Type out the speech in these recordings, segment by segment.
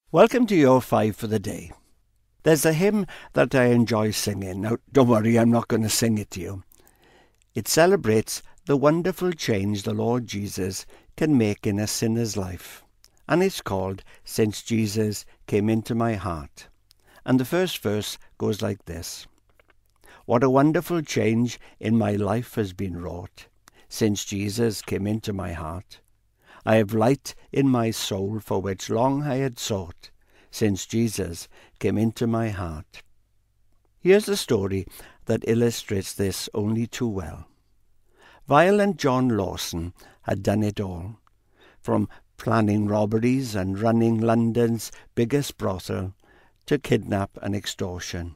Welcome to your 5 for the day. There's a hymn that I enjoy singing. Now, don't worry, I'm not going to sing it to you. It celebrates the wonderful change the Lord Jesus can make in a sinner's life. And it's called Since Jesus Came Into My Heart. And the first verse goes like this. What a wonderful change in my life has been wrought, since Jesus came into my heart. I have light in my soul for which long I had sought, since Jesus came into my heart. Here's a story that illustrates this only too well. Violent John Lawson had done it all, from planning robberies and running London's biggest brothel to kidnap and extortion.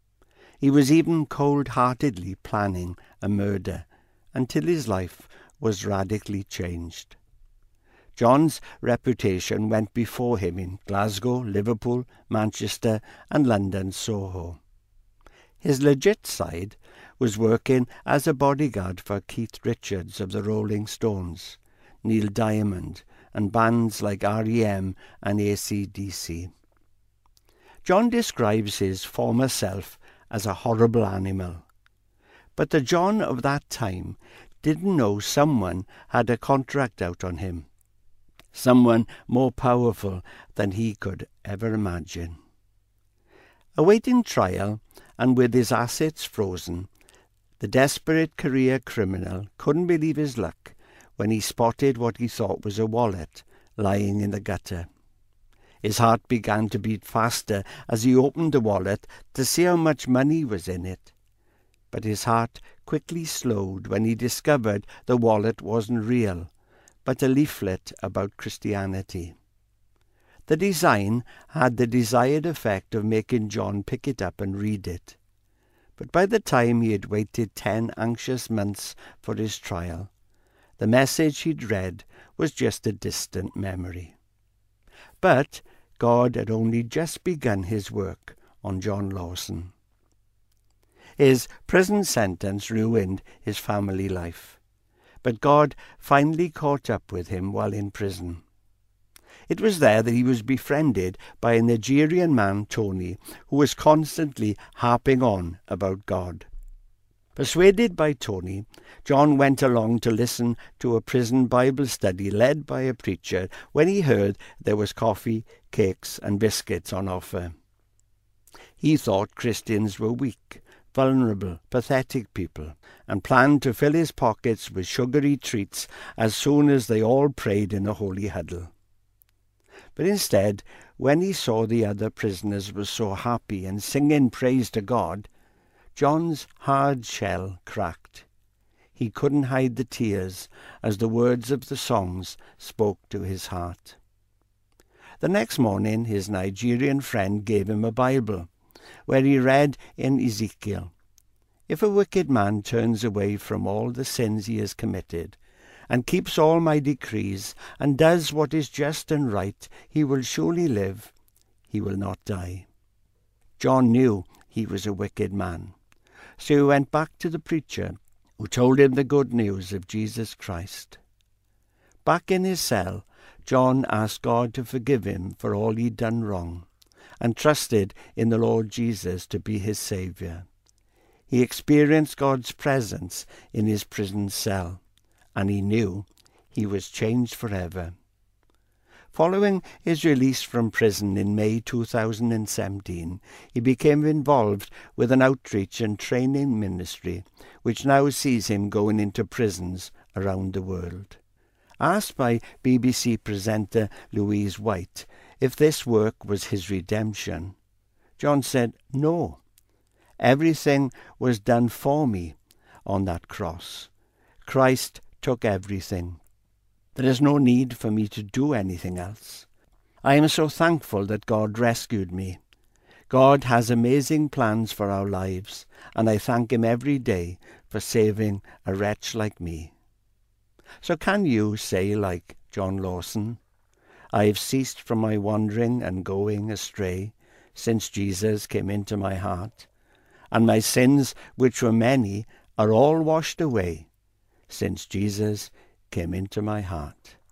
He was even cold-heartedly planning a murder until his life was radically changed. John's reputation went before him in Glasgow, Liverpool, Manchester and London Soho. His legit side was working as a bodyguard for Keith Richards of the Rolling Stones, Neil Diamond and bands like R.E.M. and AC/DC. John describes his former self as a horrible animal. But the John of that time didn't know someone had a contract out on him. Someone more powerful than he could ever imagine. Awaiting trial and with his assets frozen, the desperate career criminal couldn't believe his luck when he spotted what he thought was a wallet lying in the gutter. His heart began to beat faster as he opened the wallet to see how much money was in it. But his heart quickly slowed when he discovered the wallet wasn't real, but a leaflet about Christianity. The design had the desired effect of making John pick it up and read it. But by the time he had waited 10 anxious months for his trial, the message he'd read was just a distant memory. But God had only just begun his work on John Lawson. His prison sentence ruined his family life. But God finally caught up with him while in prison. It was there that he was befriended by a Nigerian man, Tony, who was constantly harping on about God. Persuaded by Tony, John went along to listen to a prison Bible study led by a preacher when he heard there was coffee, cakes and biscuits on offer. He thought Christians were weak, vulnerable, pathetic people, and planned to fill his pockets with sugary treats as soon as they all prayed in a holy huddle. But instead, when he saw the other prisoners were so happy and singing praise to God, John's hard shell cracked. He couldn't hide the tears as the words of the songs spoke to his heart. The next morning, his Nigerian friend gave him a Bible, where he read in Ezekiel, "If a wicked man turns away from all the sins he has committed, and keeps all my decrees, and does what is just and right, he will surely live, he will not die." John knew he was a wicked man, so he went back to the preacher, who told him the good news of Jesus Christ. Back in his cell, John asked God to forgive him for all he'd done wrong, and trusted in the Lord Jesus to be his Saviour. He experienced God's presence in his prison cell, and he knew he was changed forever. Following his release from prison in May 2017, he became involved with an outreach and training ministry, which now sees him going into prisons around the world. Asked by BBC presenter Louise White if this work was his redemption, John said, "No. Everything was done for me on that cross. Christ took everything. There is no need for me to do anything else. I am so thankful that God rescued me. God has amazing plans for our lives, and I thank him every day for saving a wretch like me." So can you say, like John Lawson, "I have ceased from my wandering and going astray since Jesus came into my heart, and my sins, which were many, are all washed away since Jesus came into my heart"?